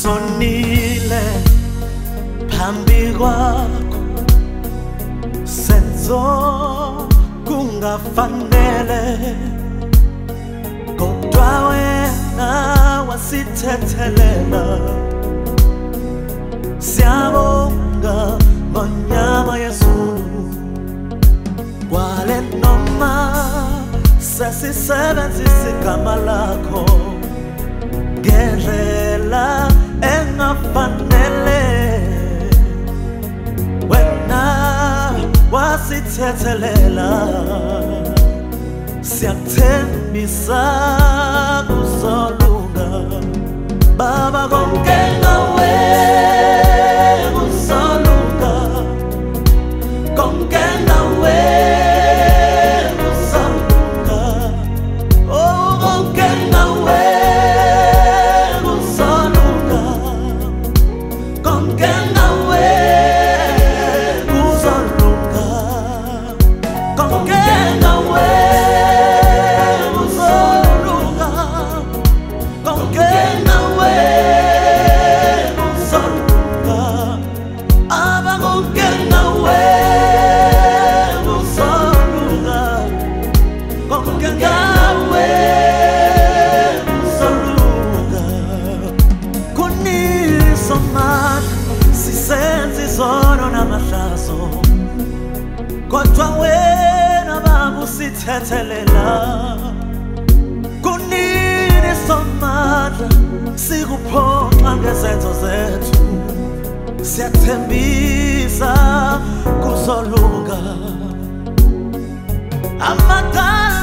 sonile phambi kwakho senzo kungafanele kodwa wena wasithethelela siyabonga ngonyama yezulu kwale noma sesisebenzisa igama lakho ngendlela engafanele wena wasithethelela siyathembisa kuzolunga baba konke ngawe kuzolunga konke ngawe kuzolunga oh konke ngawe kuzolunga konke ngawe kuzolunga konke ngawe kuzolunga konke ngawe kuzolunga aba konke ngawe kuzolunga konke ngawe kuzolunga kunisomana sisenze izono namahlazo kodwa wena babusitethelela kunini somandla sikuphoxa ngezenzo zethu siyathembisa kuzolunga amagama